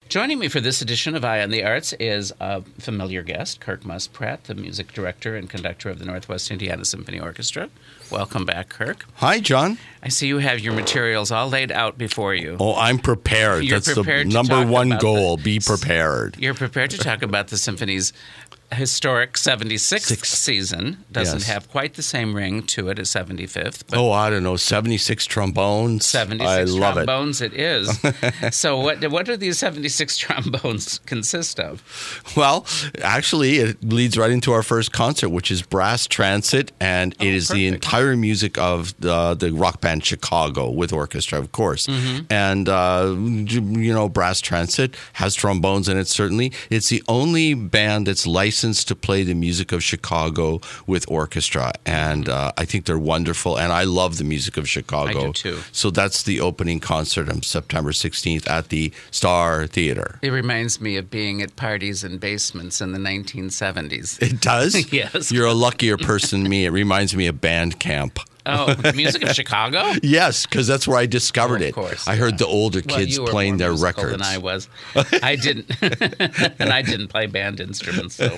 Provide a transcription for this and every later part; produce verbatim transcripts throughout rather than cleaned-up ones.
Joining me for this edition of Eye on the Arts is a familiar guest, Kirk Muspratt, the music director and conductor of the Northwest Indiana Symphony Orchestra. Welcome back, Kirk. Hi, John. I see you have your materials all laid out before you. Oh, I'm prepared. You're That's prepared the to number talk one about goal. the- Be prepared. You're prepared to talk about the symphony's historic seventy-sixth Six. season. Doesn't Yes. have quite the same ring to it as seventy-fifth. But Oh, I don't know. seventy-six trombones. seventy-six I love trombones it, is. So what what do these seventy-six trombones consist of? it. Well, actually, it leads right into our first concert, which is Brass Transit, and Oh, it is the perfect. entire music of the, the rock band Chicago with orchestra, of course. Mm-hmm. And, uh, you know, Brass Transit has trombones in it, certainly. It's the only band that's licensed to play the music of Chicago with orchestra, and uh, I think they're wonderful, and I love the music of Chicago. I do too. So that's the opening concert on September sixteenth at the Star Theater. It reminds me of being at parties in basements in the nineteen seventies. It does? Yes. You're a luckier person than me. It reminds me of band camp. Oh, the music of Chicago? Yes, because that's where I discovered Oh, of it. course, I heard yeah. the older Well, kids you were playing more their musical records. than I was. I didn't, and I didn't play band instruments, so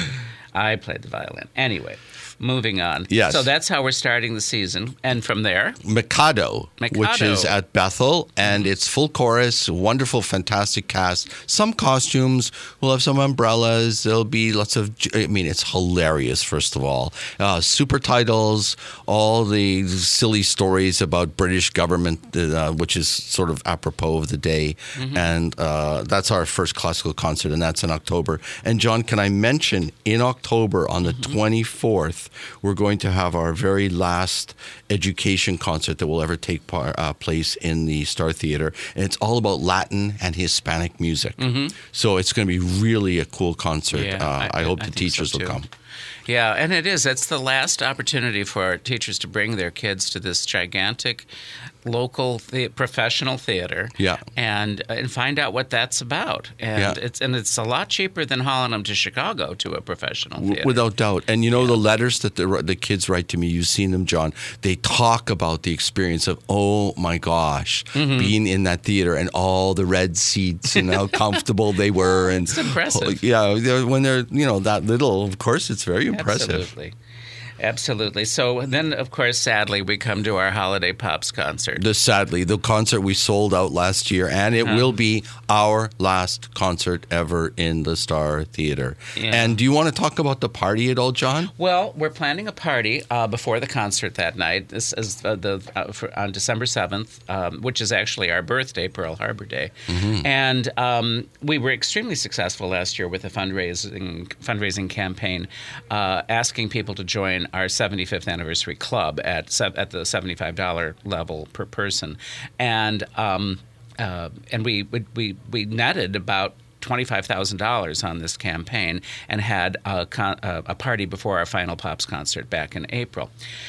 I played the violin. Anyway, moving on. Yes. So that's how we're starting the season, and from there, Mikado, which Mikado. is at Bethel, and it's full chorus, wonderful, fantastic cast. Some costumes, we'll have some umbrellas. There'll be lots of, I mean, it's hilarious, first of all. Uh, super titles, all the silly stories about British government, uh, which is sort of apropos of the day. Mm-hmm. And uh, that's our first classical concert, and that's in October. And John, can I mention, in October, on the Mm-hmm. twenty-fourth, we're going to have our very last education concert that will ever take par, uh, place in the Star Theater. And it's all about Latin and Hispanic music. So it's going to be really a cool concert. Mm-hmm. Yeah, uh, I, I- hope I the think so, teachers will too. come. yeah, and it is. It's the last opportunity for our teachers to bring their kids to this gigantic local the- professional theater, Yeah. and and find out what that's about. And Yeah. it's and it's a lot cheaper than hauling them to Chicago to a professional W- theater. Without doubt. And you know, the letters that the, the kids write to me, you've seen them, John, they talk about the experience of, oh my gosh, Mm-hmm. being in that theater and all the red seats and how comfortable they were. And It's impressive. Yeah, they're- when they're, you know, that little, of course, it's very impressive. Absolutely. Absolutely. So then, of course, sadly, we come to our Holiday Pops concert. The sadly, the concert we sold out last year, and it Uh-huh. will be our last concert ever in the Star Theater. Yeah. And do you want to talk about the party at all, John? Well, we're planning a party uh, before the concert that night. This is uh, the uh, for, on December seventh, um, which is actually our birthday, Pearl Harbor Day. Mm-hmm. And um, we were extremely successful last year with a fundraising fundraising campaign, uh, asking people to join our seventy-fifth anniversary club at se- at the seventy-five dollars level per person, and um, uh, and we we we netted about twenty-five thousand dollars on this campaign and had a, con- uh, a party before our final Pops concert back in April.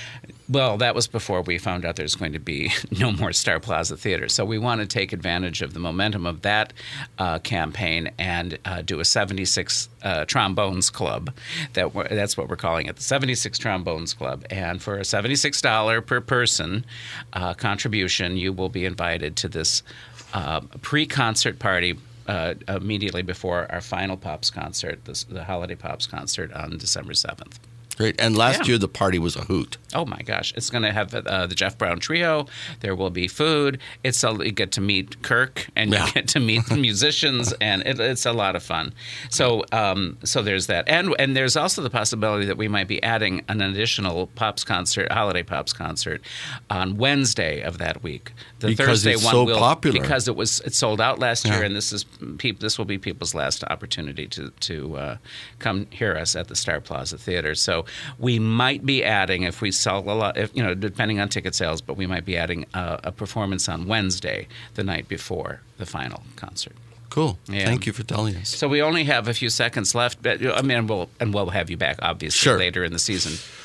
Well, that was before we found out there's going to be no more Star Plaza Theater. So we want to take advantage of the momentum of that uh, campaign and uh, do a seventy-six uh, Trombones Club. That we're, that's what we're calling it, the seventy-six Trombones Club. And for a seventy-six dollars per person uh, contribution, you will be invited to this uh, pre-concert party Uh, immediately before our final Pops concert, this, the Holiday Pops concert on December seventh. Great. And last Yeah. year, the party was a hoot. Oh my gosh! It's going to have uh, the Jeff Brown Trio. There will be food. It's a, you get to meet Kirk and Yeah. you get to meet the musicians, and it, it's a lot of fun. So, um, so there's that, and and there's also the possibility that we might be adding an additional Pops concert, Holiday Pops concert, on Wednesday of that week. The Because Thursday it's one so will popular. because it was it sold out last year, Yeah. and this is peop, this will be people's last opportunity to to uh, come hear us at the Star Plaza Theater. So we might be adding, if we sell a lot, if, you know, depending on ticket sales, but we might be adding a, a performance on Wednesday, the night before the final concert. Cool. Yeah. Thank you for telling us. So we only have a few seconds left, but I mean, we'll and we'll have you back obviously Sure. later in the season.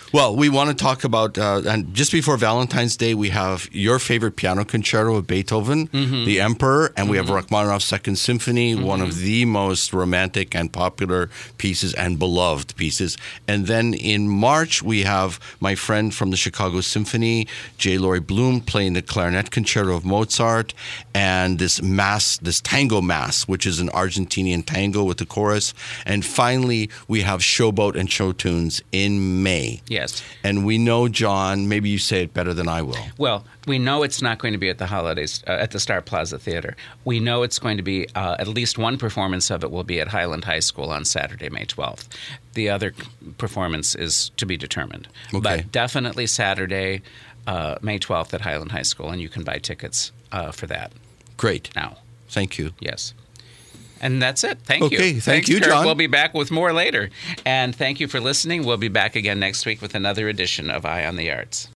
Well, we want to talk about, uh, and just before Valentine's Day, we have your favorite piano concerto of Beethoven, mm-hmm. The Emperor, and we mm-hmm. have Rachmaninoff's Second Symphony, mm-hmm. one of the most romantic and popular pieces and beloved pieces. And then in March, we have my friend from the Chicago Symphony, J. Laurie Bloom, playing the clarinet concerto of Mozart, and this mass, this tango mass, which is an Argentinian tango with the chorus. And finally, we have Showboat and Show Tunes in May. Yes. And we know, John, maybe you say it better than I will. Well, we know it's not going to be at the holidays, uh, at the Star Plaza Theater. We know it's going to be, uh, at least one performance of it will be at Highland High School on Saturday, May twelfth. The other performance is to be determined. Okay. But definitely Saturday, uh, May twelfth at Highland High School, and you can buy tickets uh, for that. Great. Now. Thank you. Yes. And that's it. Thank okay, you. Okay, thank Thanks, you, Kurt. John. We'll be back with more later. And thank you for listening. We'll be back again next week with another edition of Eye on the Arts.